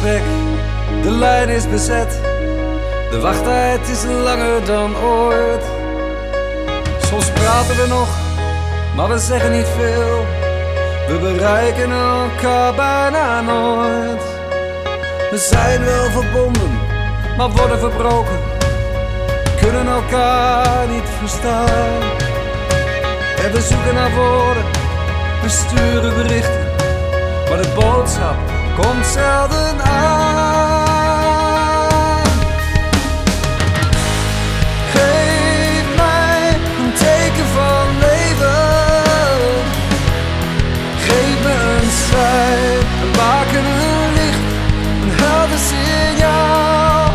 gesprek, de lijn is bezet. De wachttijd is langer dan ooit. Soms praten we nog, maar we zeggen niet veel. We bereiken elkaar bijna nooit. We zijn wel verbonden, maar worden verbroken. Kunnen elkaar niet verstaan. En we zoeken naar woorden, we sturen berichten, maar de boodschap komt zelden aan. Geef mij een teken van leven. Geef me een sein, een baken, een licht, een helder signaal.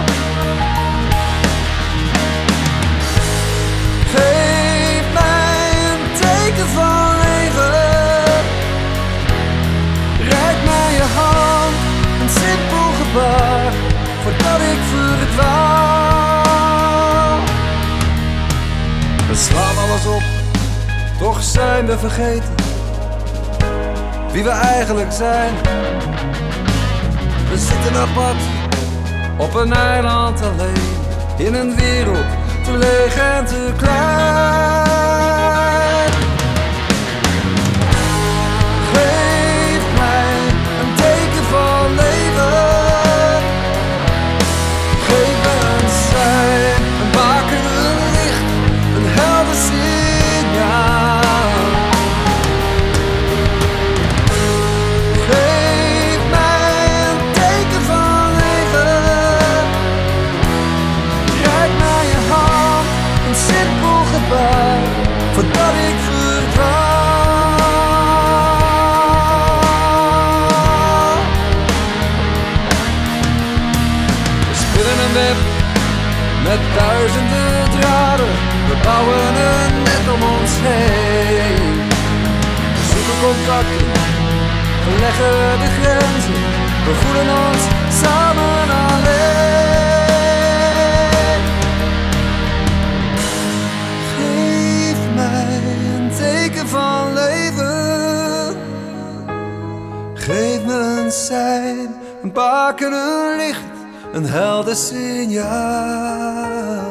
Geef mij een teken van leven. Reik mij je hand, een simpel gebaar, voordat ik verdwaal. We slaan alles op, toch zijn we vergeten wie we eigenlijk zijn. We zitten apart, op een eiland alleen, in een wereld te leeg en te klein. Geef mij een teken van leven. Geef me een sein, een baken, een licht, een helder signaal. Geef mij een teken van leven. Reik mij je hand, een simpel gebaar, voordat ik verdwaal. We spinnen een web met duizenden draden. We bouwen een net om ons heen. We zoeken contacten, we leggen de grenzen. We voelen ons samen alleen. Geef mij een teken van leven. Geef me een sein, een baken, een licht, een helder signaal.